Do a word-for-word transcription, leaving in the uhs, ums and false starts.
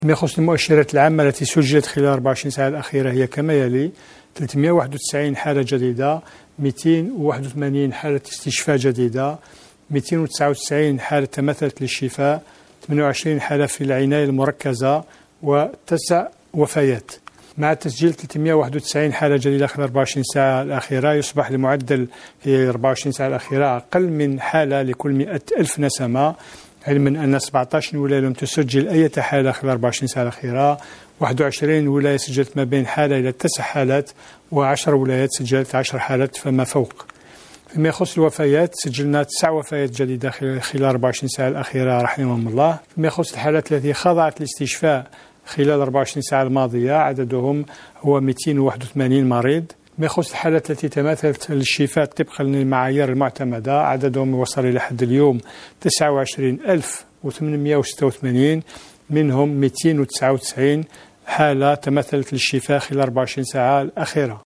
فيما يخص المؤشرات العامة التي سجلت خلال أربع وعشرين ساعة الأخيرة هي كما يلي: ثلاثمئة وواحد وتسعين حالة جديدة، مئتين وواحد وثمانين حالة استشفاء جديدة، مئتين وتسعة وتسعين حالة تمثلت للشفاء، ثمانية وعشرين حالة في العناية المركزة، وتسع وفيات. مع تسجيل ثلاثمئة وواحد وتسعين حالة جديدة خلال أربع وعشرين ساعة الأخيرة، يصبح المعدل في أربع وعشرين ساعة الأخيرة أقل من حالة لكل مئة ألف نسمة، علما أن سبعة عشر ولاية لم تسجل أي حالة خلال أربع وعشرين ساعة الأخيرة، واحد وعشرين ولاية سجلت ما بين حالة إلى تسع حالات، وعشر ولايات سجلت عشر حالات فما فوق. فيما يخص الوفيات، سجلنا تسع وفيات جديدة خلال أربع وعشرين ساعة الأخيرة رحمهم الله. فيما يخص الحالات التي خضعت للاستشفاء خلال أربع وعشرين ساعة الماضية، عددهم هو مئتين وواحد وثمانين مريض. فيما يخص الحالات التي تماثلت للشفاء طبقا للمعايير المعتمدة، عددهم وصل إلى حد اليوم تسعة وعشرين ألف وثمانمئة وستة وثمانين، منهم مئتين وتسعة وتسعين حالة تمثلت للشفاء خلال أربع وعشرين ساعة الأخيرة.